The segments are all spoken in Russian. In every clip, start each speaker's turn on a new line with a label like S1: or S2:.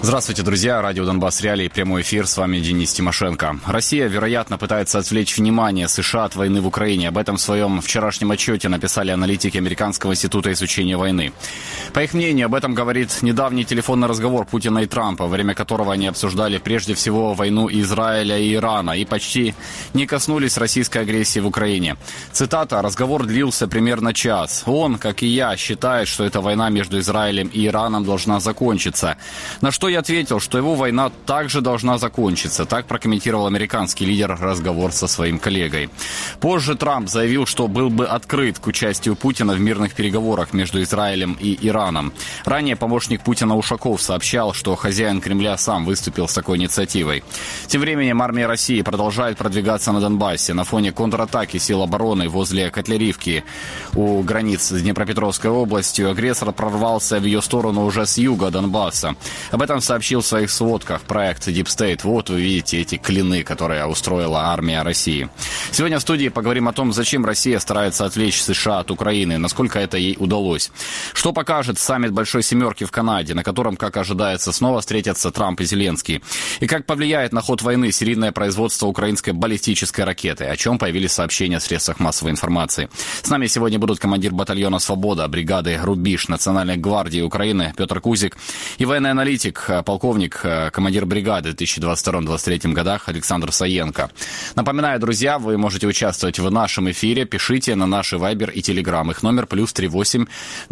S1: Здравствуйте, друзья. Радио «Донбасс Реалии», прямой эфир. С вами Денис Тимошенко. Россия, вероятно, пытается отвлечь внимание США от войны в Украине. Об этом в своем вчерашнем отчете написали аналитики Американского института изучения войны. По их мнению, об этом говорит недавний телефонный разговор Путина и Трампа, во время которого они обсуждали прежде всего войну Израиля и Ирана и почти не коснулись российской агрессии в Украине. Цитата: «Разговор длился примерно час. Он, как и я, считает, что эта война между Израилем и Ираном должна закончиться. На что я ответил, что его война также должна закончиться». Так прокомментировал американский лидер разговор со своим коллегой. Позже Трамп заявил, что был бы открыт к участию Путина в мирных переговорах между Израилем и Ираном. Ранее помощник Путина Ушаков сообщал, что хозяин Кремля сам выступил с такой инициативой. Тем временем армия России продолжает продвигаться на Донбассе. На фоне контратаки сил обороны возле Котляревки у границ с Днепропетровской областью агрессор прорвался в ее сторону уже с юга Донбасса. Об этом сообщил в своих сводках проект Deep State. Вот вы видите эти клины, которые устроила армия России. Сегодня в студии поговорим о том, зачем Россия старается отвлечь США от Украины, насколько это ей удалось. Что покажет саммит Большой Семерки в Канаде, на котором, как ожидается, снова встретятся Трамп и Зеленский. И как повлияет на ход войны серийное производство украинской баллистической ракеты, о чем появились сообщения в средствах массовой информации. С нами сегодня будут командир батальона «Свобода» бригады «Рубіж» Национальной гвардии Украины Петр Кузик и военный аналитик, полковник, командир бригады в 2022-2023 годах Александр Саенко. Напоминаю, друзья, вы можете участвовать в нашем эфире. Пишите на наши Вайбер и Телеграм. Их номер +38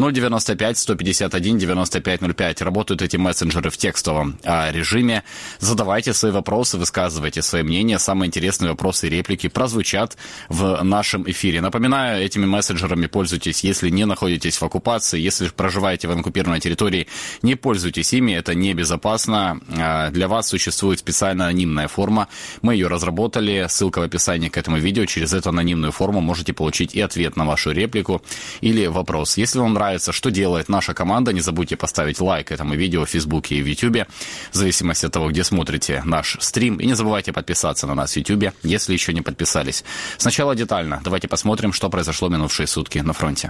S1: 095 151 9505. Работают эти мессенджеры в текстовом режиме. Задавайте свои вопросы, высказывайте свои мнения. Самые интересные вопросы и реплики прозвучат в нашем эфире. Напоминаю, этими мессенджерами пользуйтесь, если не находитесь в оккупации, если проживаете в оккупированной территории, не пользуйтесь ими, это небезопасно. Для вас существует специальная анонимная форма. Мы ее разработали. Ссылка в описании к этому видео. Через эту анонимную форму можете получить и ответ на вашу реплику или вопрос. Если вам нравится, что делает наша команда, не забудьте поставить лайк этому видео в Фейсбуке и в Ютубе, в зависимости от того, где смотрите наш стрим. И не забывайте подписаться на нас в Ютубе, если еще не подписались. Сначала детально. Давайте посмотрим, что произошло минувшие сутки на фронте.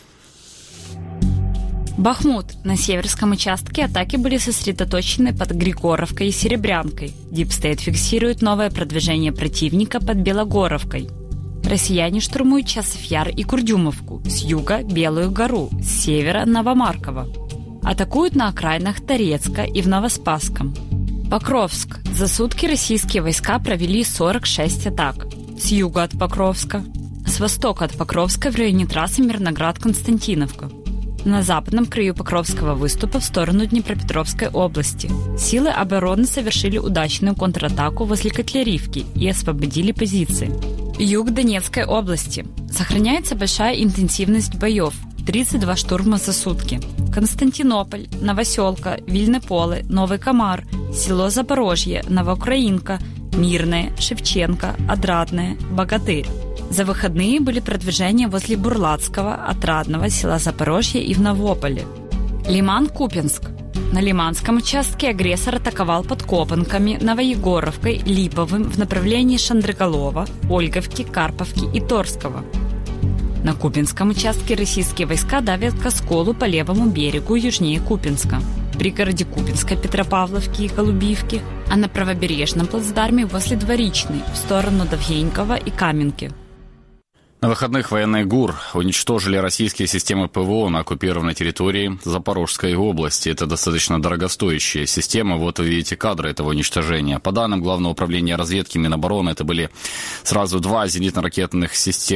S2: Бахмут. На северском участке атаки были сосредоточены под Григоровкой и Серебрянкой. Deep State фиксирует новое продвижение противника под Белогоровкой. Россияне штурмуют Часов-Яр и Курдюмовку, с юга – Белую гору, с севера – Новомарково. Атакуют на окраинах Торецка и в Новоспасском. Покровск. За сутки российские войска провели 46 атак. С юга от Покровска. С востока от Покровска в районе трассы Мирноград-Константиновка. На западном краю Покровского выступа в сторону Днепропетровской области. Силы обороны совершили удачную контратаку возле Котляревки и освободили позиции. Юг Донецкой области. Сохраняется большая интенсивность боев. 32 штурма за сутки. Константинополь, Новоселка, Вильне Поле, Новый Комар, село Запорожье, Новоукраинка, Мирное, Шевченко, Отрадное, Богатырь. За выходные были продвижения возле Бурлацкого, Отрадного, села Запорожье и в Новополе. Лиман-Купенск. На Лиманском участке агрессор атаковал под Копанками, Новоегоровкой, Липовым в направлении Шандрыголова, Ольговки, Карповки и Торского. На Купенском участке российские войска давят к Осколу по левому берегу южнее Купенска, в пригороде Купенска, Петропавловки и Голубивки, а на правобережном плацдарме возле Дворичной в сторону Довгенькова и Каменки.
S1: На выходных военные ГУР уничтожили российские системы ПВО на оккупированной территории Запорожской области. Это достаточно дорогостоящая система. Вот вы видите кадры этого уничтожения. По данным Главного управления разведки Минобороны, это были сразу две зенитно-ракетных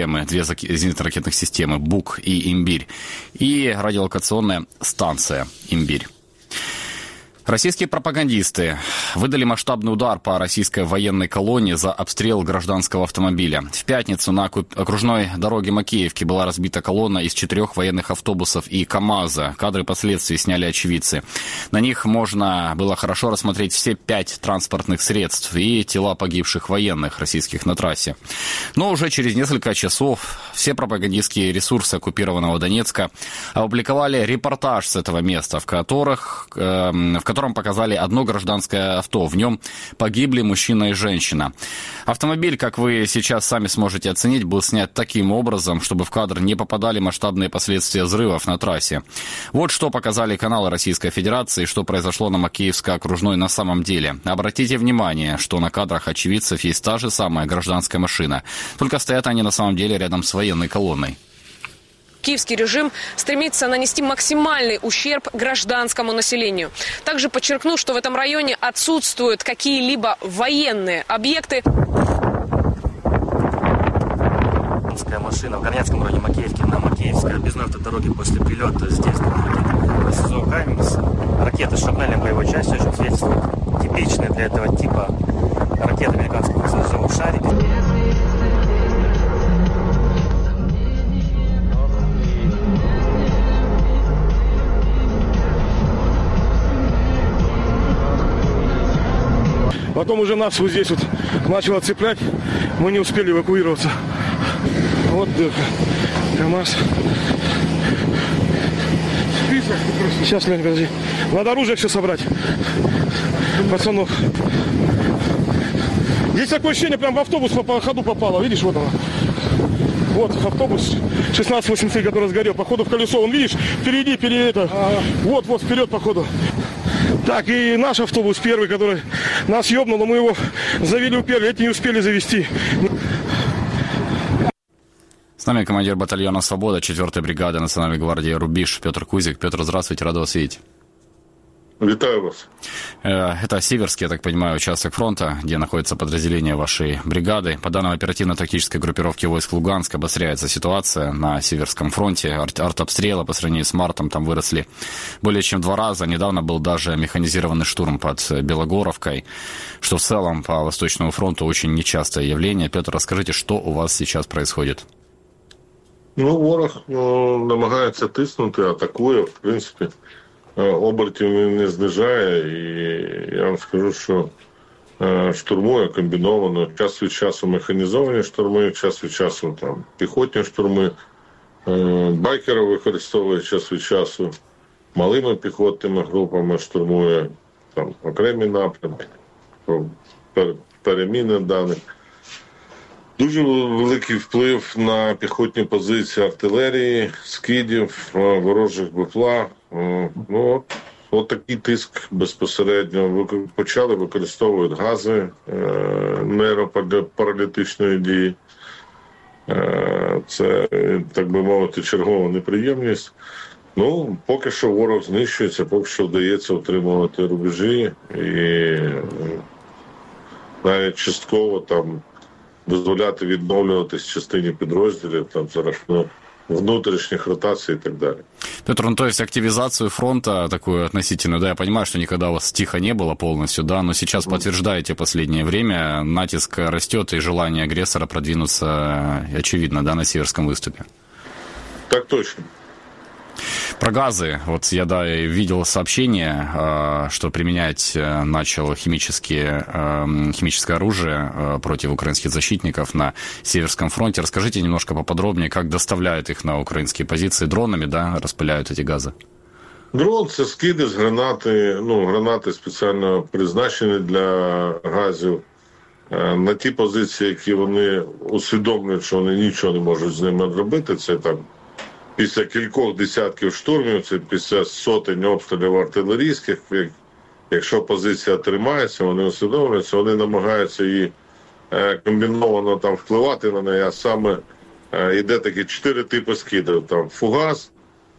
S1: системы «Бук» и «Имбирь» и радиолокационная станция «Имбирь». Российские пропагандисты выдали масштабный удар по российской военной колонне за обстрел гражданского автомобиля. В пятницу на окружной дороге Макеевки была разбита колонна из 4 военных автобусов и КАМАЗа. Кадры последствий сняли очевидцы. На них можно было хорошо рассмотреть все 5 транспортных средств и тела погибших военных российских на трассе. Но уже через несколько часов все пропагандистские ресурсы оккупированного Донецка опубликовали репортаж с этого места, в котором котором показали одно гражданское авто. В нем погибли мужчина и женщина. Автомобиль, как вы сейчас сами сможете оценить, был снят таким образом, чтобы в кадр не попадали масштабные последствия взрывов на трассе. Вот что показали каналы Российской Федерации, что произошло на Макеевской окружной на самом деле. Обратите внимание, что на кадрах очевидцев есть та же самая гражданская машина. Только стоят они на самом деле рядом с военной колонной.
S3: Киевский режим стремится нанести максимальный ущерб гражданскому населению. Также подчеркну, что в этом районе отсутствуют какие-либо военные объекты.
S4: Машина в Горняцком районе Макеевки на Макеевской объездной автодороге после прилета с детского ракеты СИЗО «Хаймерс». Ракеты с шрапнельной боевой частью, очень свидетельствуют типичные для этого типа ракеты американского СИЗО «Шарик».
S5: Потом уже нас вот здесь вот начало цеплять, мы не успели эвакуироваться. Вот дырка. КамАЗ. Сейчас, Лень, подожди. Надо оружие все собрать. Пацанов. Здесь такое ощущение, прям в автобус по ходу попало. Видишь, вот оно. Вот автобус 1683, который сгорел. Походу в колесо. Он, видишь, впереди, это. Вот, вперед, походу. Так, и наш автобус первый, который нас ёбнул, мы его завели у первого, эти не успели завести.
S1: С нами командир батальона «Свобода» 4-й бригады Национальной гвардии «Рубеж» Петр Кузик. Петр, здравствуйте, рад вас видеть.
S6: Витаю вас.
S1: Это Северский, я так понимаю, участок фронта, где находится подразделение вашей бригады. По данным оперативно-тактической группировки войск Луганска обостряется ситуация на Северском фронте. Артобстрелы по сравнению с мартом там выросли более чем в 2 раза. Недавно был даже механизированный штурм под Белогоровкой, что в целом по Восточному фронту очень нечастое явление. Петр, расскажите, что у вас сейчас происходит?
S6: Ворог намагається тиснути, атакує, в принципі. Обертів не знижає, і я вам скажу, що штурмує комбіновано. Час від часу механізовані штурми, час від часу там піхотні штурми, байкерів використовує час від часу, малими піхотними групами штурмує там окремі напрямки, переміни даних. Дуже великий вплив на піхотні позиції артилерії, скидів, ворожих БПЛА. От такий тиск безпосередньо. Почали використовувати гази нейропаралітичної дії. Це, так би мовити, чергова неприємність. Поки що ворог знищується, поки що вдається утримувати рубежі і навіть частково там дозволяти відновлюватись частині підрозділів там за рахунок внутренних ротаций и так далее.
S1: Петр, то есть активизацию фронта такую относительно, да, я понимаю, что никогда у вас тихо не было полностью, да, но сейчас подтверждаете последнее время, натиск растет и желание агрессора продвинуться, очевидно, да, на Северском выступе.
S6: Так точно.
S1: Про газы. Вот я, видел сообщение, что применять начал химическое оружие против украинских защитников на Северском фронте. Расскажите немножко поподробнее, как доставляют их на украинские позиции дронами, да, распыляют эти газы?
S6: Дрон – це скиди з гранати, гранати спеціально призначені для газів. На ті позиції, які вони усвідомлюють, що вони нічого не можуть з ними робити, це там після кількох десятків штурмів, це після сотень обстрілів артилерійських, якщо позиція тримається, вони усвідомлюються, вони намагаються її комбіновано там впливати на неї, а саме йде такі 4 типи скидів. Там фугас,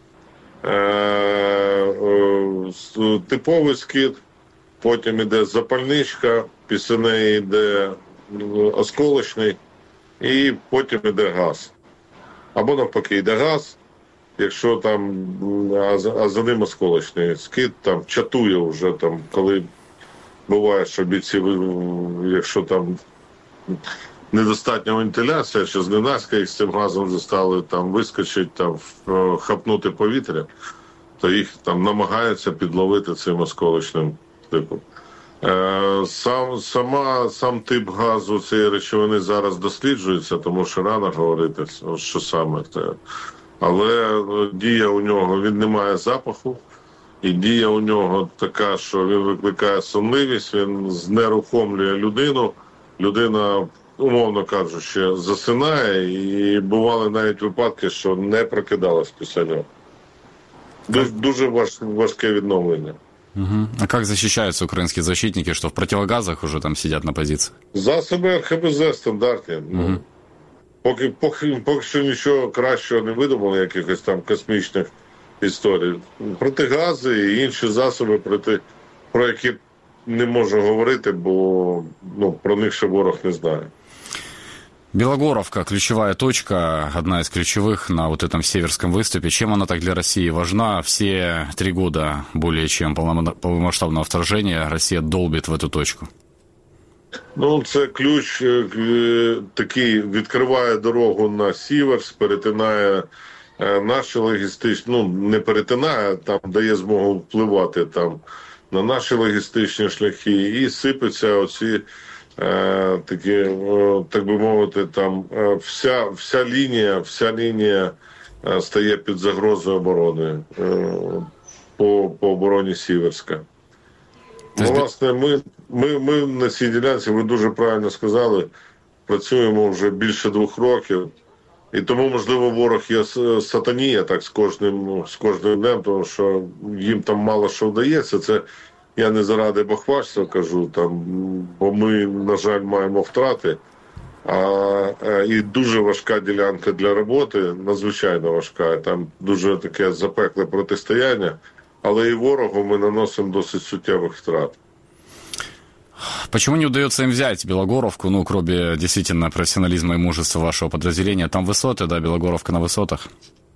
S6: типовий скид, потім йде запальничка, після неї йде осколочний і потім йде газ. Або навпаки йде газ, якщо там, а за ним осколочний скид, там чатує вже, там, коли буває, що бійці, якщо там недостатня вентиляція, чи зненацька їх з цим газом застали там вискочить, там хапнути повітря, то їх там намагаються підловити цим осколочним типом. Сам тип газу цієї речовини зараз досліджується, тому що рано говорити, що саме це. Але дія у нього, він не має запаху, І дія у нього така, що він викликає сонливість, він знерухомлює людину. Людина, умовно кажучи, засинає, і бували навіть випадки, що не прокидалась після нього. Дуже важке відновлення.
S1: Угу. А как защищаются украинские защитники, что в противогазах уже там сидят на позиции?
S6: Засоби РХБЗ стандартні.
S1: Угу.
S6: Поки що нічого кращого не видумали, якихось там космічних історій. Протигази і інші засоби, про які не можу говорити, бо про них ще ворог не знає.
S1: Белогоровка – ключевая точка, одна из ключевых на вот этом северском выступе. Чем она так для России важна? Все 3 года более чем полномасштабного вторжения Россия долбит в эту точку.
S6: Це ключ такий, відкриває дорогу на Сіверс, перетинає наші логістичні, не перетинає, там дає змогу впливати там на наші логістичні шляхи, і сипеться оці такі, так би мовити, там вся лінія стає під загрозою оборони по обороні Сіверська. Власне, ми на цій ділянці, ви дуже правильно сказали, працюємо вже більше 2 років. І тому, можливо, ворог є сатанія так з кожним днем, тому що їм там мало що вдається. Це я не заради бахвальства кажу, бо ми, на жаль, маємо втрати. І дуже важка ділянка для роботи, надзвичайно важка. Там дуже таке запекле протистояння, але і ворогу ми наносимо досить суттєвих втрат.
S1: Почему не удается им взять Белогоровку, кроме действительно профессионализма и мужества вашего подразделения? Там высоты, да, Белогоровка на высотах?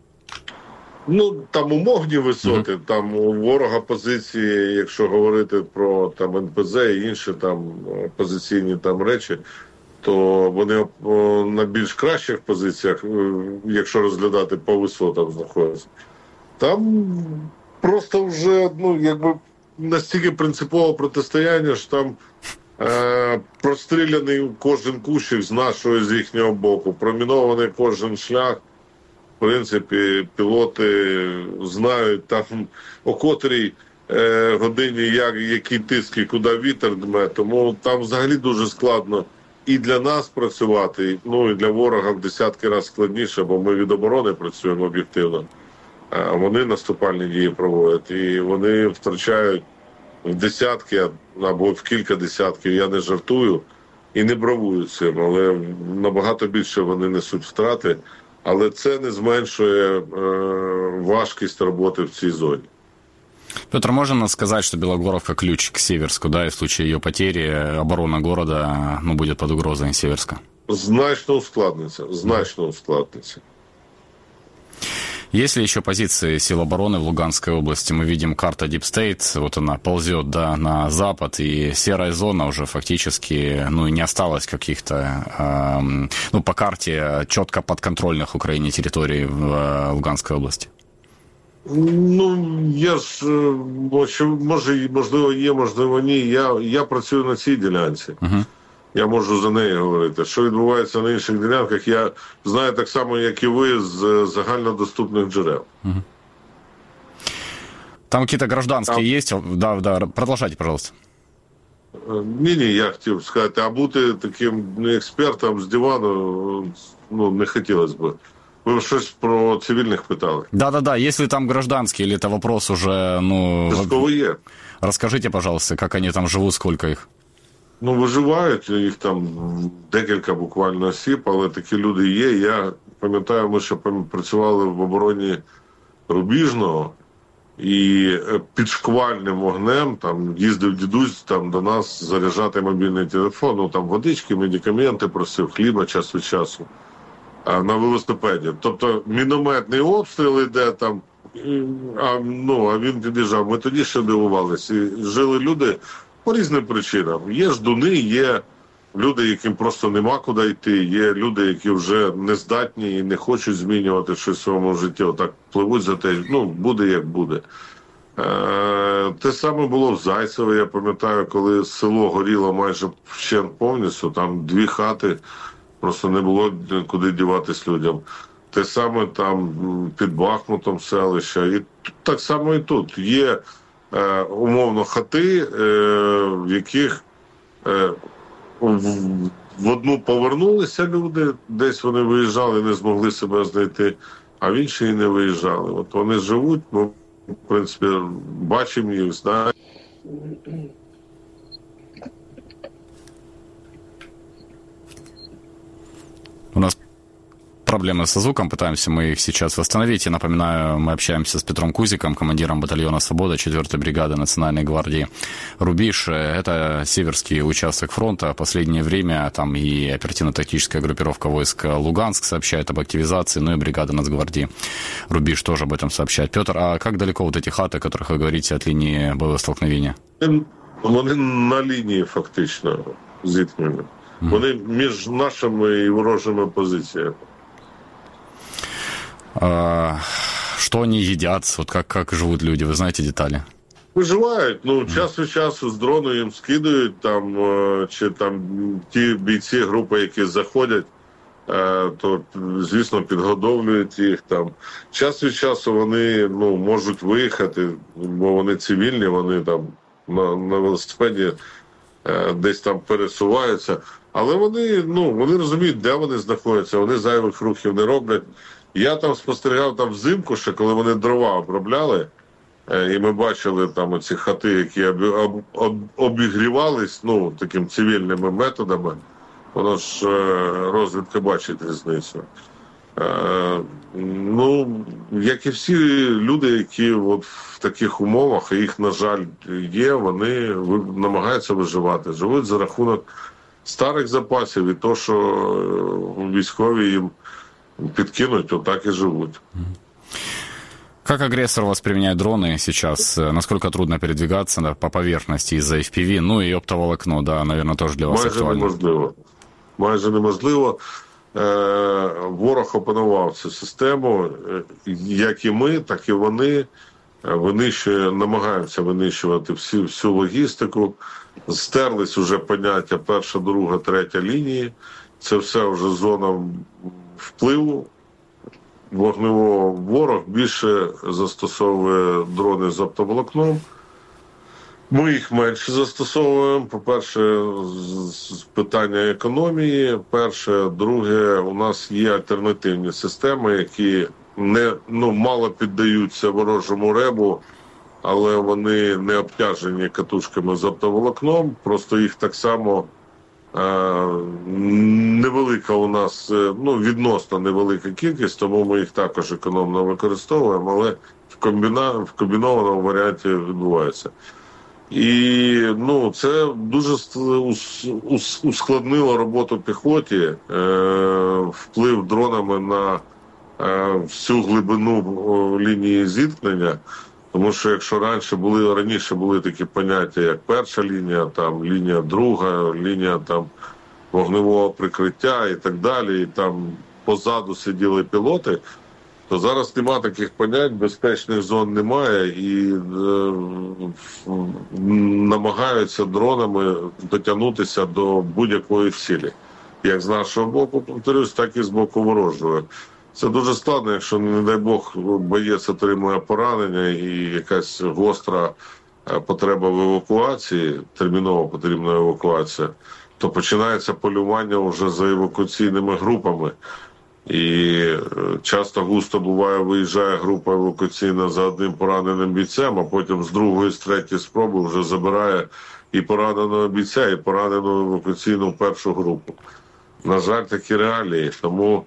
S6: Там умовні висоти, там у ворога позиції, якщо говорити про там НПЗ і інші там позиційні там речі, то вони на більш кращих позиціях, якщо розглядати по висотам знаходяться. Там просто вже, настільки принципове протистояння, що там простріляний кожен кущик з нашого, з їхнього боку, промінований кожен шлях. В принципі, пілоти знають там о котрій годині, який тиск і куди вітер дме, тому там взагалі дуже складно і для нас працювати, і для ворога в десятки разів складніше, бо ми від оборони працюємо об'єктивно. А вони наступальні дії проводять, і вони втрачають в десятки або в кілька десятків, я не жартую і не бравую цим, але набагато більше вони несуть втрати, але це не зменшує важкість роботи в цій зоні.
S1: Петр, можно сказать, что Белогоровка ключ к Северску, да, и в случае ее потери оборона города будет под угрозой Северска?
S6: Значно ускладнится.
S1: Есть ли еще позиции сил обороны в Луганской области? Мы видим карта Deep State, вот она ползет, да, на запад, и серая зона уже фактически, не осталось каких-то, по карте четко подконтрольных Украине территорий в Луганской области.
S6: Я ж, можливо є, можливо ні. Я працюю на цій ділянці. Я можу за неї говорити. Що відбувається на інших ділянках, я знаю так само, як і ви, з загальнодоступних джерел.
S1: Там какие-то гражданские есть? Да, продолжайте, пожалуйста.
S6: Ні, я хотів сказати, а бути таким експертом з дивану, не хотілося б. Ви щось про цивільних питали?
S1: Да. Есть ли там гражданские, или это вопрос уже,
S6: є.
S1: Расскажите, пожалуйста, как они там живут, сколько их?
S6: Виживають, їх там декілька буквально осіб, але такі люди є. Я пам'ятаю, ми ще працювали в обороні Рубіжного, і під шквальним вогнем там їздив дідусь там до нас заряджати мобільний телефон, там водички, медикаменти просив, хліба час від часу. На велосипеді. Тобто мінометний обстріл іде там, а він під'їжджав. Ми тоді ще дивувалися. І жили люди по різним причинам. Є ждуни, є люди, яким просто нема куди йти, є люди, які вже не здатні і не хочуть змінювати щось в своєму житті. Отак пливуть за те, буде як буде. Те саме було в Зайцеві, я пам'ятаю, коли село горіло майже вщент повністю, там 2 хати, просто не було куди діватись людям. Те саме там під Бахмутом селища. І так само і тут. Є умовно хати, в яких в одну повернулися люди, десь вони виїжджали, не змогли себе знайти, а в інші і не виїжджали. От вони живуть, ми, в принципі, бачимо їх, знаємо.
S1: У нас проблемы со звуком, пытаемся мы их сейчас восстановить. Я напоминаю, мы общаемся с Петром Кузиком, командиром батальона «Свобода» 4-й бригады Национальной гвардии «Рубеж». Это северский участок фронта. В последнее время там и оперативно-тактическая группировка войск Луганск сообщает об активизации, ну и бригада Нацгвардии «Рубеж» тоже об этом сообщает. Петр, а как далеко вот эти хаты, о которых вы говорите, от линии боевого столкновения?
S6: Вони на лінії фактично зіткнення. Вони між нашими і ворожими позиціями.
S1: Что они едят? Вот как живут люди? Вы знаете детали?
S6: Виживають. Ну, час від часу з дрону їм скидують, там, чи там ті бійці групи, які заходять, то, звісно, підгодовлюють їх там. Час від часу вони, ну, можуть виїхати, бо вони цивільні, вони там на велосипеді десь там пересуваються. Але вони, ну, вони розуміють, де вони знаходяться, вони зайвих рухів не роблять. Я там спостерігав там взимку, ще коли вони дрова обробляли, і ми бачили там оці хати, які обігрівались, ну, таким цивільними методами. Воно ж розвідка бачить різницю. Ну, як і всі люди, які от в таких умовах, їх, на жаль, є, вони намагаються виживати. Живуть за рахунок старих запасів і то, що військові їм подкинуть, вот так и живут.
S1: Как агрессор воспринимает дроны сейчас? Насколько трудно передвигаться по поверхности из-за FPV? Ну и оптоволокно, да, наверное, тоже для вас
S6: майже
S1: актуально.
S6: Неможливо. Майже неможливо. Ворог опанував цю систему. Як і ми, так і вони намагаються винищувати всю логістику. Стерлись уже поняття перша, друга, третя лінії. Це все вже зона впливу вогневого. Ворог більше застосовує дрони з оптоволокном. Ми їх менше застосовуємо. По-перше, з питання економії. Перше. Друге, у нас є альтернативні системи, які мало піддаються ворожому ребу, але вони не обтяжені катушками з оптоволокном. Просто їх так само невелика у нас, відносно невелика кількість, тому ми їх також економно використовуємо, але в комбінованому варіанті відбувається. І це дуже ускладнило роботу піхоті, вплив дронами на всю глибину лінії зіткнення. Тому що якщо раніше були такі поняття, як перша лінія, там лінія друга, лінія там вогневого прикриття і так далі, і там позаду сиділи пілоти, то зараз нема таких понять, безпечних зон немає, і намагаються дронами дотягнутися до будь-якої цілі. Як з нашого боку, повторюсь, так і з боку ворожого. Це дуже складно, якщо, не дай Бог, боєць отримує поранення і якась гостра потреба в евакуації, терміново потрібна евакуація, то починається полювання вже за евакуаційними групами. І часто густо буває, виїжджає група евакуаційна за одним пораненим бійцем, а потім з другої, з третьої спроби вже забирає і пораненого бійця, і поранену евакуаційну першу групу. На жаль, такі реалії, тому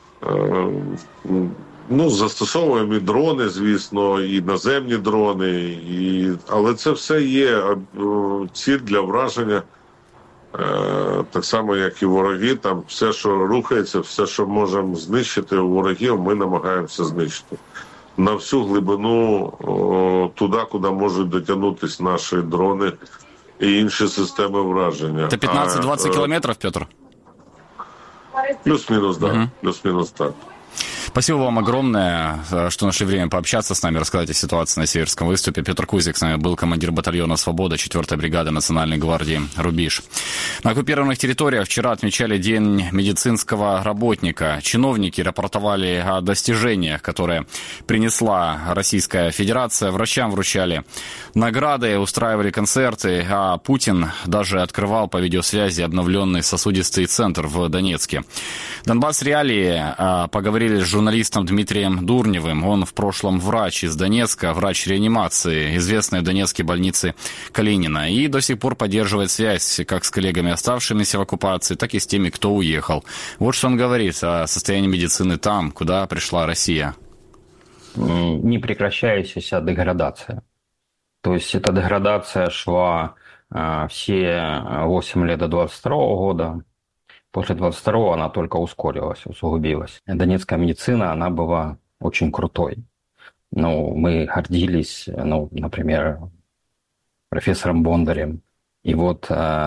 S6: застосовуємо і дрони, звісно, і наземні дрони, але це все є ціль для враження, так само, як і вороги. Там все, що рухається, все, що можемо знищити у ворогів, ми намагаємося знищити. На всю глибину, туди, куди можуть дотягнутися наші дрони і інші системи враження.
S1: Це 15-20 кілометрів, Петр?
S6: Плюс-мінус, так. Плюс-мінус, так.
S1: Спасибо вам огромное, что нашли время пообщаться с нами, рассказать о ситуации на Северском выступе. Петр Кузик с нами был, командир батальона «Свобода» 4-й бригады Национальной гвардии «Рубеж». На оккупированных территориях вчера отмечали День медицинского работника. Чиновники рапортовали о достижениях, которые принесла Российская Федерация. Врачам вручали награды, устраивали концерты, а Путин даже открывал по видеосвязи обновленный сосудистый центр в Донецке. «Донбасс Реалии» поговорили с журналистом Дмитрием Дурневым. Он в прошлом врач из Донецка, врач реанимации, известной в Донецкой больнице Калинина. И до сих пор поддерживает связь как с коллегами, оставшимися в оккупации, так и с теми, кто уехал. Вот что он говорит о состоянии медицины там, куда пришла Россия.
S7: Непрекращающаяся деградация. То есть эта деградация шла все 8 лет до 22 года. После 22-го она только ускорилась, усугубилась. Донецкая медицина, она была очень крутой. Ну, мы гордились, например, профессором Бондарем. И вот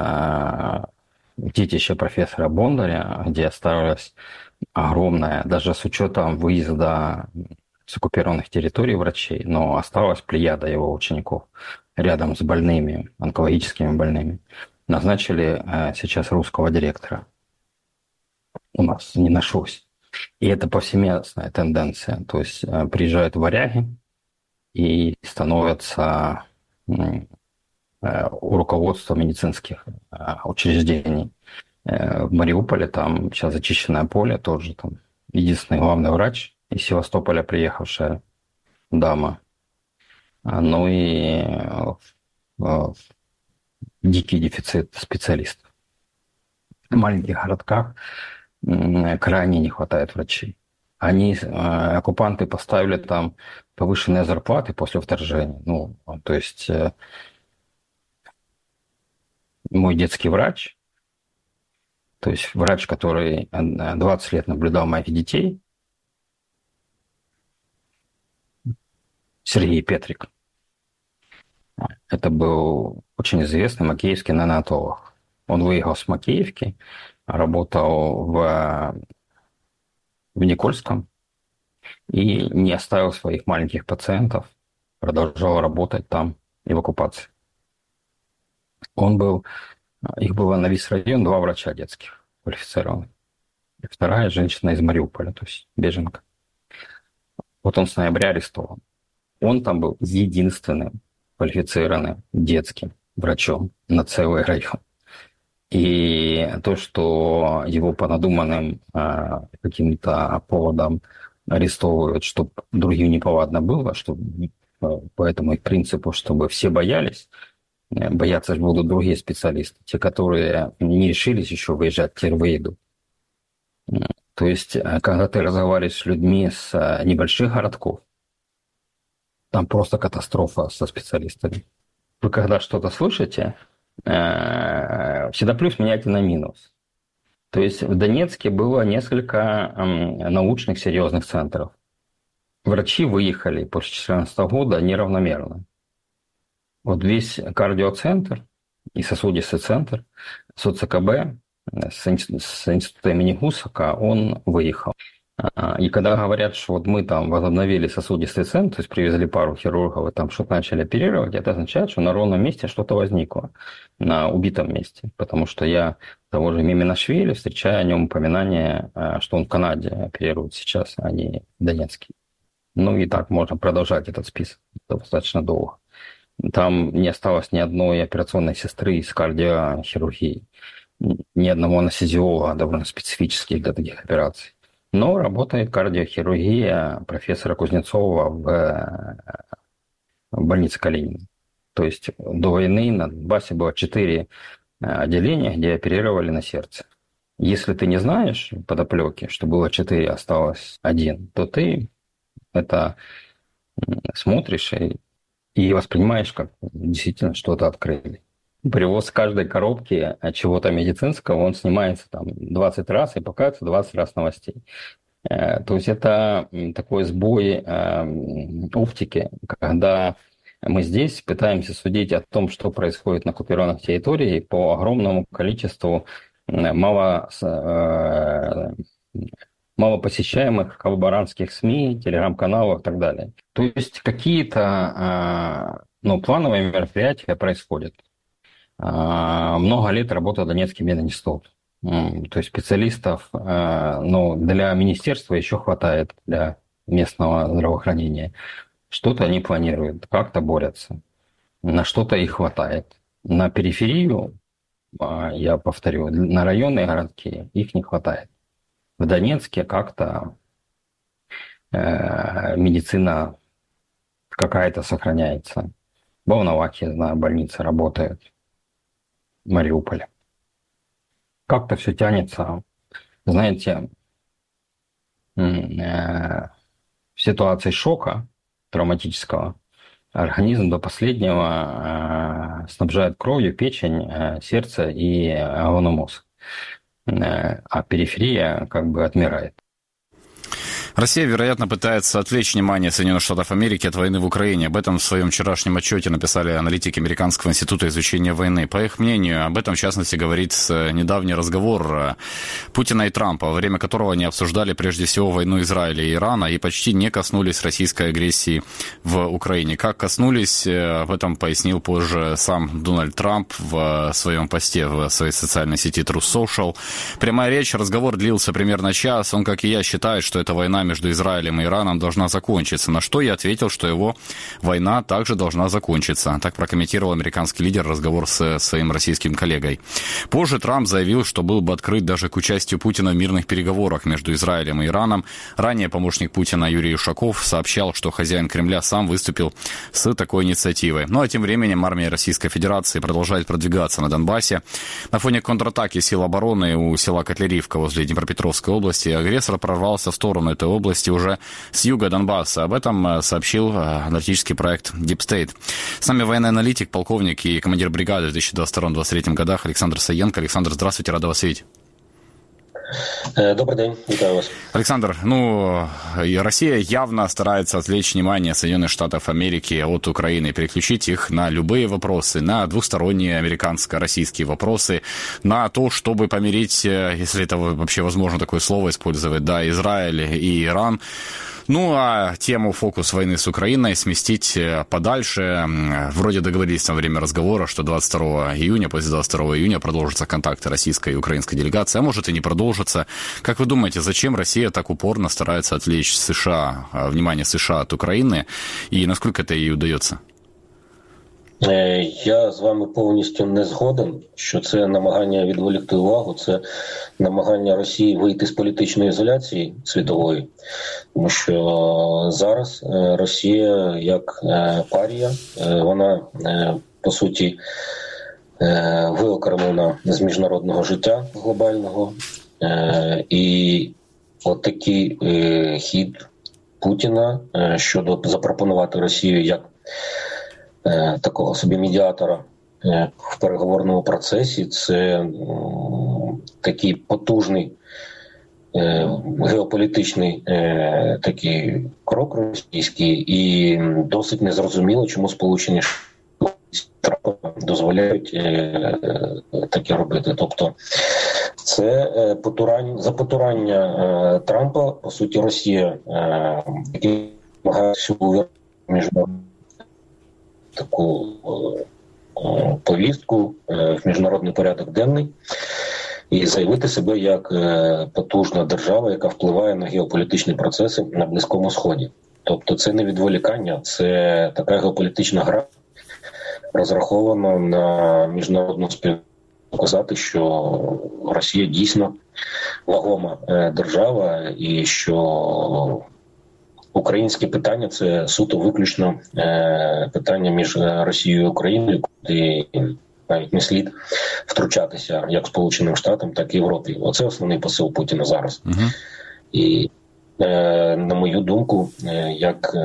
S7: детище профессора Бондаря, где оставалось огромное, даже с учетом выезда с оккупированных территорий врачей, но осталась плеяда его учеников рядом с больными, онкологическими больными. Назначили сейчас русского директора. У нас не нашлось. И это повсеместная тенденция. То есть приезжают варяги и становятся у руководства медицинских учреждений. В Мариуполе там сейчас зачищенное поле, тоже там единственный главный врач из Севастополя приехавшая дама. Ну и дикий дефицит специалистов. В маленьких городках крайне не хватает врачей. Оккупанты поставили там повышенные зарплаты после вторжения. Ну, то есть мой детский врач, то есть врач, который 20 лет наблюдал моих детей, Сергей Петрик. Это был очень известный макеевский неонатолог. Он выехал с Макеевки, работал в Никольском и не оставил своих маленьких пациентов, продолжал работать там и в оккупации. Их было на весь район 2 врача детских квалифицированных. И 2-я женщина из Мариуполя, то есть беженка. Вот он с ноября арестован. Он там был единственным квалифицированным детским врачом на целый район. И то, что его по надуманным каким-то поводам арестовывают, чтобы другим неповадно было, чтобы, по этому их принципу, чтобы все боялись, бояться будут другие специалисты, те, которые не решились еще выезжать, теперь выедут. То есть, когда ты разговариваешь с людьми с небольших городков, там просто катастрофа со специалистами. Вы когда что-то слышите, всегда плюс меняйте на минус. То есть в Донецке было несколько научных серьезных центров. Врачи выехали после 2014 года неравномерно. Вот весь кардиоцентр и сосудистый центр СоцКБ с института имени Гусака, он выехал. И когда говорят, что вот мы там возобновили сосудистый центр, то есть привезли пару хирургов и там что-то начали оперировать, это означает, что на ровном месте что-то возникло, на убитом месте. Потому что я того же Миминашвили встречаю о нем упоминание, что он в Канаде оперирует сейчас, а не в Донецке. Ну и так можно продолжать этот список достаточно долго. Там не осталось ни одной операционной сестры из кардиохирургии, ни одного анестезиолога, довольно специфических для таких операций. Но работает кардиохирургия профессора Кузнецова в больнице Калинина. То есть до войны на Донбассе было 4 отделения, где оперировали на сердце. Если ты не знаешь подоплеки, что было 4, осталось 1, то ты это смотришь и воспринимаешь как действительно что-то открыли. Привоз каждой коробки чего-то медицинского, он снимается там 20 раз и показывается 20 раз новостей. То есть это такой сбой оптики, когда мы здесь пытаемся судить о том, что происходит на оккупированных территориях по огромному количеству малопосещаемых коллаборантских СМИ, телеграм-каналов и так далее. То есть какие-то плановые мероприятия происходят. Много лет работал Донецкий мединститут. То есть специалистов для министерства еще хватает, для местного здравоохранения. Что-то они планируют, как-то борются. На что-то их хватает. На периферию, я повторю, на районы городки их не хватает. В Донецке как-то медицина какая-то сохраняется. В Волновахе, знаю, больницы работают. В Мариуполе. Как-то все тянется. Знаете, в ситуации шока травматического организм до последнего снабжает кровью печень, сердце и головной мозг. А периферия как бы отмирает.
S1: Россия, вероятно, пытается отвлечь внимание Соединенных Штатов Америки от войны в Украине. Об этом в своем вчерашнем отчете написали аналитики Американского института изучения войны. По их мнению, об этом, в частности, говорит недавний разговор Путина и Трампа, во время которого они обсуждали прежде всего войну Израиля и Ирана и почти не коснулись российской агрессии в Украине. Как коснулись, об этом пояснил позже сам Дональд Трамп в своем посте в своей социальной сети Truth Social. Прямая речь, разговор длился примерно час. Он, как и я, считает, что эта война между Израилем и Ираном должна закончиться. На что я ответил, что его война также должна закончиться. Так прокомментировал американский лидер разговор с своим российским коллегой. Позже Трамп заявил, что был бы открыт даже к участию Путина в мирных переговорах между Израилем и Ираном. Ранее помощник Путина Юрий Ушаков сообщал, что хозяин Кремля сам выступил с такой инициативой. Ну а тем временем армия Российской Федерации продолжает продвигаться на Донбассе. На фоне контратаки сил обороны у села Котлярівка возле Днепропетровской области агрессор прорвался в сторону этой области уже с юга Донбасса. Об этом сообщил аналитический проект Deep State. С нами военный аналитик, полковник и командир бригады в 2022-2023 годах Александр Саенко. Александр, здравствуйте, рада вас видеть.
S8: Добрый день, вітаю вас.
S1: Александр, Россия явно старается отвлечь внимание Соединенных Штатов Америки от Украины, переключить их на любые вопросы, на двусторонние американско-российские вопросы, на то, чтобы помирить, если это вообще возможно такое слово использовать, Израиль и Иран. Ну, а тему фокус войны с Украиной сместить подальше. Вроде договорились во время разговора, что 22 июня, после 22 июня продолжатся контакты российской и украинской делегации, а может и не продолжатся. Как вы думаете, зачем Россия так упорно старается отвлечь США, внимание США от Украины, и насколько это ей удается?
S8: Я з вами повністю не згоден, що це намагання відволікти увагу, це намагання Росії вийти з політичної ізоляції світової, тому що зараз Росія як парія, вона по суті виокремлена з міжнародного життя глобального, і от такий хід Путіна щодо запропонувати Росію як такого собі медіатора в переговорному процесі, це такий потужний геополітичний такий крок російський, і досить незрозуміло, чому Сполучені Штати дозволяють таке робити. Тобто це за потурання Трампа, по суті, Росія намагається міжнародну таку повістку в міжнародний порядок денний і заявити себе як потужна держава, яка впливає на геополітичні процеси на Близькому Сході. Тобто це не відволікання, це така геополітична гра, розрахована на міжнародну спільноту, показати, що Росія дійсно вагома держава і що українське питання – це суто виключно питання між Росією і Україною, куди навіть не слід втручатися як Сполученим Штатам, так і Європі. Оце основний посил Путіна зараз. І, на мою думку, як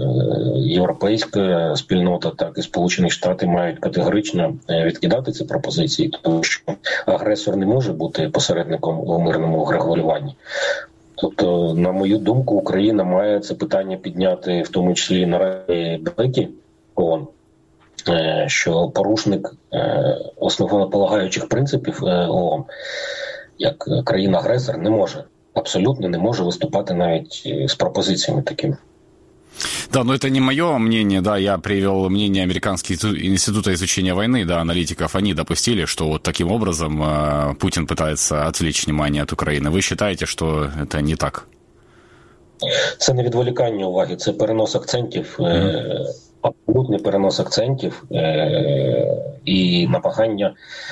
S8: європейська спільнота, так і Сполучені Штати мають категорично відкидати ці пропозиції, тому що агресор не може бути посередником у мирному регулюванні. Тобто, на мою думку, Україна має це питання підняти, в тому числі на Раді безпеки ООН, що порушник основополагаючих принципів ООН, як країна-агресор, не може абсолютно не може виступати навіть з пропозиціями такими.
S1: Да, но это не мое мнение, да, я привел мнение Американского института изучения войны, да, аналитиков, они допустили, что вот таким образом Путин пытается отвлечь внимание от Украины. Вы считаете, что это не так?
S8: Це не відволікання уваги, це перенос акцентів, абсолютний перенос акцентів і намагання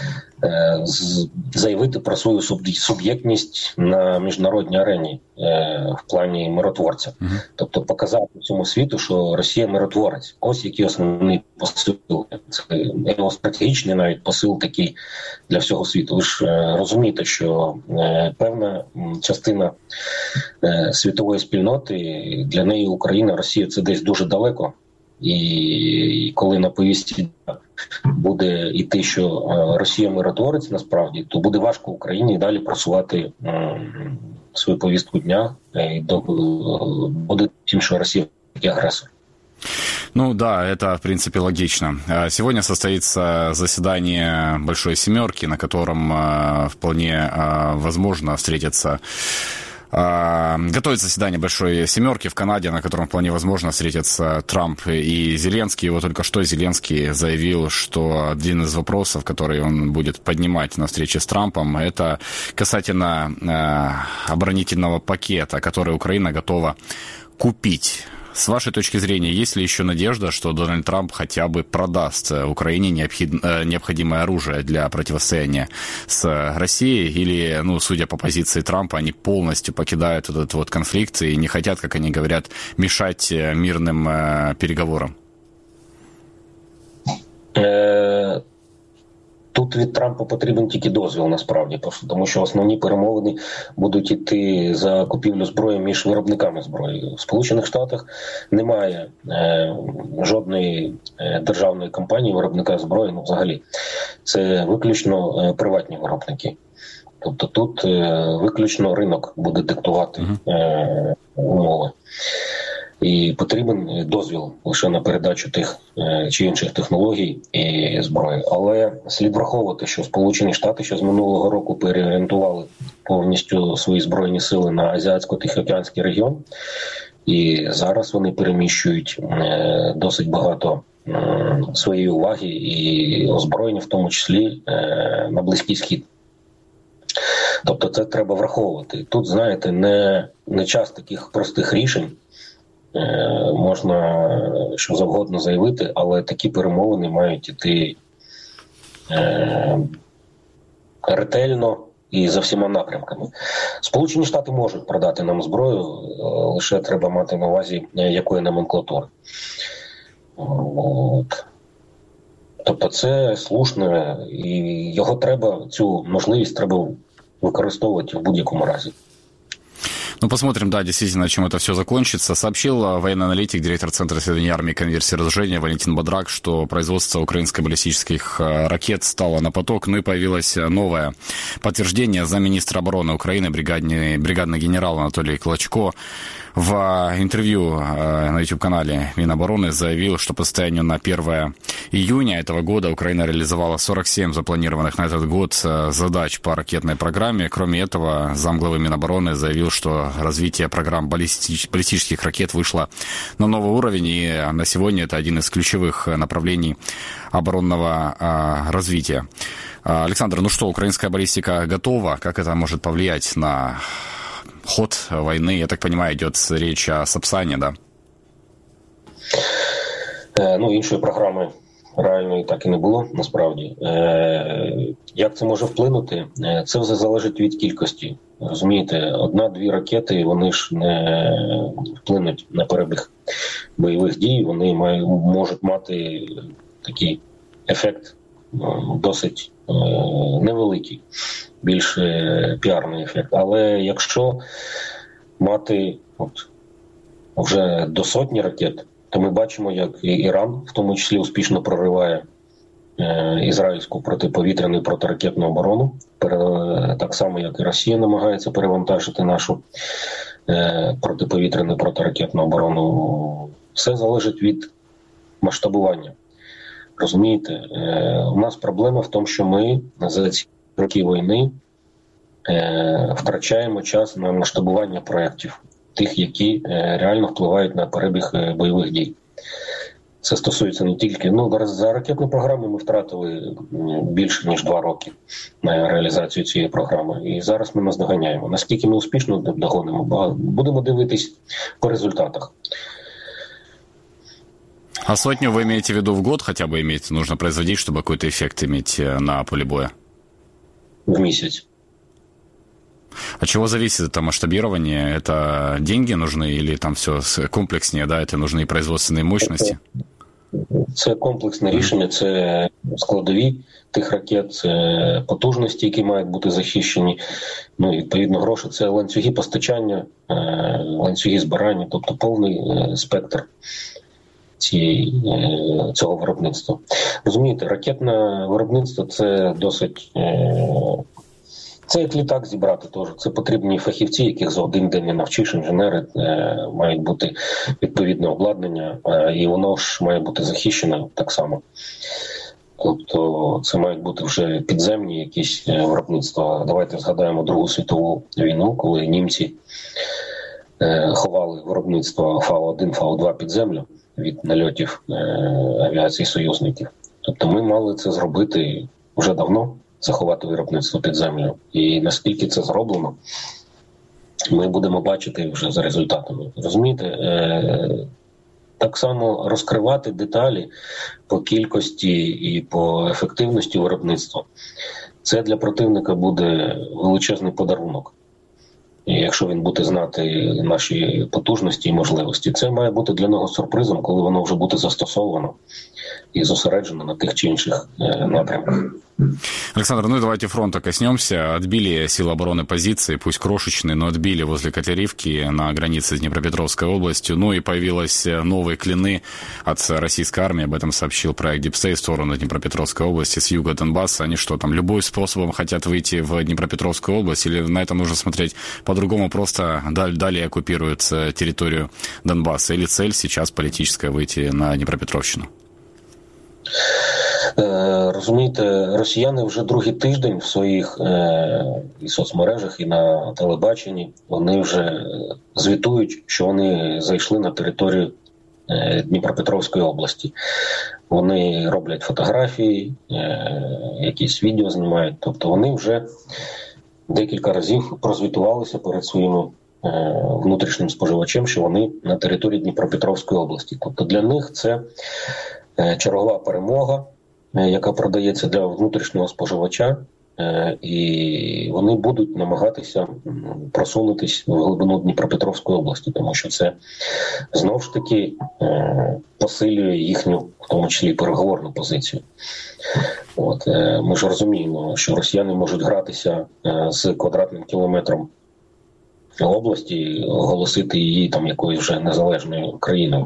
S8: заявити про свою суб'єктність на міжнародній арені в плані миротворця. Тобто показати всьому світу, що Росія миротворець. Ось який основний посил. Це його стратегічний навіть посил такий для всього світу. Ви ж розумієте, що певна частина світової спільноти, для неї Україна, Росія – це десь дуже далеко. І коли на повісті буде йти, що Росія миротворець насправді, то буде важко Україні далі просувати свою повістку дня і буде тим, що Росія агресор.
S1: Ну да, это в принципе логично. Сегодня состоится заседание Большой Семерки, на котором вполне возможно встретиться. Готовится заседание Большой Семерки в Канаде, на котором вполне возможно встретятся Трамп и Зеленский. Вот только что Зеленский заявил, что один из вопросов, который он будет поднимать на встрече с Трампом, это касательно оборонительного пакета, который Украина готова купить. С вашей точки зрения, есть ли еще надежда, что Дональд Трамп хотя бы продаст Украине необходимое оружие для противостояния с Россией? Или, ну, судя по позиции Трампа, они полностью покидают этот вот конфликт и не хотят, как они говорят, мешать мирным переговорам?
S8: Тут від Трампа потрібен тільки дозвіл, насправді, тому що основні перемовини будуть йти за купівлю зброї між виробниками зброї. В Сполучених Штатах немає жодної державної компанії виробника зброї, ну взагалі. Це виключно приватні виробники. Тобто тут виключно ринок буде диктувати умови. І потрібен дозвіл лише на передачу тих чи інших технологій і зброї. Але слід враховувати, що Сполучені Штати ще з минулого року переорієнтували повністю свої збройні сили на Азіатсько-Тихоокеанський регіон. І зараз вони переміщують досить багато своєї уваги і озброєння, в тому числі на Близький Схід. Тобто це треба враховувати. Тут, знаєте, не час таких простих рішень. Можна що завгодно заявити, але такі перемовини мають іти ретельно і за всіма напрямками. Сполучені Штати можуть продати нам зброю, лише треба мати на увазі, якої номенклатури. Тобто це слушне, і його треба, цю можливість треба використовувати в будь-якому разі.
S1: Ну, посмотрим, да, действительно, чем это все закончится. Сообщил военный аналитик, директор Центра исследований армии и конверсии разоружения Валентин Бодрак, что производство украинско-баллистических ракет стало на поток, ну и появилось новое подтверждение. Замминистра обороны Украины, бригадный генерал Анатолий Клочко, в интервью на YouTube-канале Минобороны заявил, что по состоянию на 1 июня этого года Украина реализовала 47 запланированных на этот год задач по ракетной программе. Кроме этого, замглавы Минобороны заявил, что развитие программ баллистических ракет вышло на новый уровень, и на сегодня это один из ключевых направлений оборонного развития. Александр, ну что, украинская баллистика готова? Как это может повлиять на ход войны? Я так понимаю, идет речь о Сапсане, да?
S8: Ну, іншої програми реальної так і не було, насправді. Як це може вплинути? Це все залежить від кількості. Розумієте, 1-2 ракети, вони ж не вплинуть на перебіг бойових дій, вони можуть мати такий ефект досить невеликий, більш піарний ефект. Але якщо мати вже до 100 ракет, то ми бачимо, як і Іран, в тому числі, успішно прориває ізраїльську протиповітряну і протиракетну оборону, так само, як і Росія намагається перевантажити нашу протиповітряну і протиракетну оборону. Все залежить від масштабування. Розумієте, у нас проблема в тому, що ми за ці роки війни втрачаємо час на масштабування проєктів, тих, які реально впливають на перебіг бойових дій. Це стосується не тільки... за ракетну програму ми втратили більше, ніж 2 роки на реалізацію цієї програми. І зараз ми наздоганяємо. Наскільки ми успішно догонимо, будемо дивитись по результатах.
S1: А 100 вы имеете в виду в год хотя бы иметь? Нужно производить, чтобы какой-то эффект иметь на поле боя?
S8: В месяц.
S1: От чего зависит это масштабирование? Это деньги нужны или там все комплекснее, да? Это нужны производственные мощности?
S8: Це комплексне рішення, це складові тих ракет, це потужності, які мають бути захищені. Відповідно, гроші – це ланцюги постачання, ланцюги збирання, тобто повний спектр цього виробництва. Розумієте, ракетне виробництво – це досить... Це як літак зібрати теж. Це потрібні фахівці, яких за один день не навчиш, інженери, мають бути відповідне обладнання, і воно ж має бути захищено так само. Тобто це мають бути вже підземні якісь виробництва. Давайте згадаємо Другу світову війну, коли німці ховали виробництво Фау-1, Фау-2 під землю від нальотів авіації союзників. Тобто ми мали це зробити вже давно, заховати виробництво під землю. І наскільки це зроблено, ми будемо бачити вже за результатами. Розумієте, так само розкривати деталі по кількості і по ефективності виробництва. Це для противника буде величезний подарунок. І якщо він буде знати наші потужності і можливості, це має бути для нього сюрпризом, коли воно вже буде застосовано и зосереджено на тех чи інших напрямках.
S1: Александр, давайте фронта коснемся. Отбили силы обороны позиции, пусть крошечные, но отбили возле Катеривки на границе с Днепропетровской областью. И появились новые клины от российской армии. Об этом сообщил проект Deep State в сторону Днепропетровской области с юга Донбасса. Они что там, любым способом хотят выйти в Днепропетровскую область? Или на это нужно смотреть по-другому, просто далее оккупируют территорию Донбасса? Или цель сейчас политическая выйти на Днепропетровщину?
S8: Розумієте, росіяни вже другий тиждень в своїх і соцмережах, і на телебаченні, вони вже звітують, що вони зайшли на територію Дніпропетровської області. Вони роблять фотографії, якісь відео знімають, тобто вони вже декілька разів прозвітувалися перед своїми внутрішнім споживачем, що вони на території Дніпропетровської області. Тобто для них це чергова перемога, яка продається для внутрішнього споживача, і вони будуть намагатися просунутись в глибину Дніпропетровської області, тому що це знову ж таки посилює їхню, в тому числі, переговорну позицію. Ми ж розуміємо, що росіяни можуть гратися з квадратним кілометром області, оголосити її там якоюсь вже незалежною країною.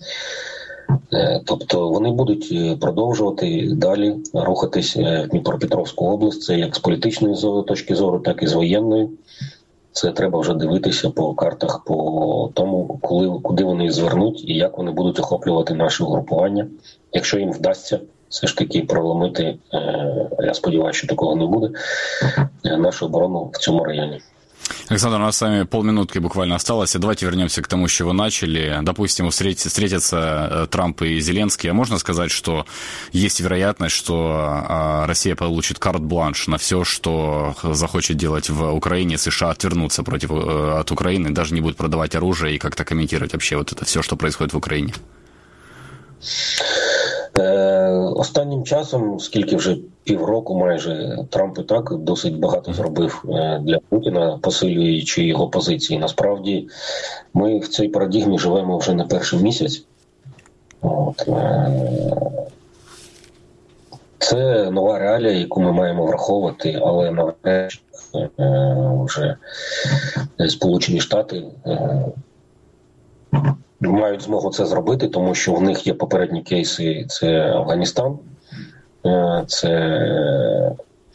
S8: Тобто вони будуть продовжувати далі рухатись в Дніпропетровську область. Це як з політичної точки зору, так і з воєнної. Це треба вже дивитися по картах, по тому, куди вони звернуть і як вони будуть охоплювати наше угрупування. Якщо їм вдасться все ж таки проломити, я сподіваюся, що такого не буде, нашу оборону в цьому районі.
S1: Александр, у нас с вами полминутки буквально осталось. Давайте вернемся к тому, с чего начали. Допустим, встретятся Трамп и Зеленский. А можно сказать, что есть вероятность, что Россия получит карт-бланш на все, что захочет делать в Украине, США отвернутся от Украины, даже не будут продавать оружие и как-то комментировать вообще вот это все, что происходит в Украине?
S8: Останнім часом, скільки вже півроку майже, Трамп і так досить багато зробив для Путіна, посилюючи його позиції. Насправді, ми в цій парадигмі живемо вже не перший місяць. Це нова реалія, яку ми маємо враховувати, але навряд вже Сполучені Штати мають змогу це зробити, тому що в них є попередні кейси. Це Афганістан, це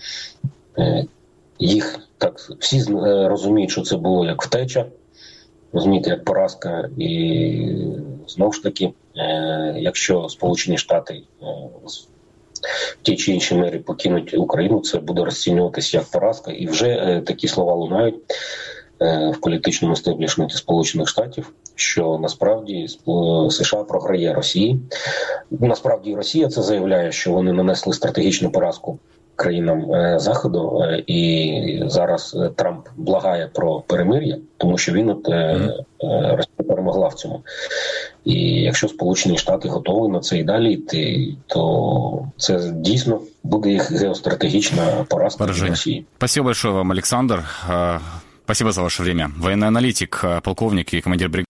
S8: їх так всі розуміють, що це було як втеча, розумієте, як поразка. І знову ж таки, якщо Сполучені Штати в тій чи іншій мері покинуть Україну, це буде розцінюватися як поразка. І вже такі слова лунають в політичному естеблішменті Сполучених Штатів, що насправді США програє Росії. Насправді Росія це заявляє, що вони нанесли стратегічну поразку країнам Заходу, і зараз Трамп благає про перемир'я, тому що він Росія перемогла в цьому. І якщо Сполучені Штати готові на це і далі йти, то це дійсно буде їх геостратегічна поразка в Росії.
S1: Спасибо большое вам, Александр. Спасибо за ваше время. Военный аналитик, полковник и командир бригады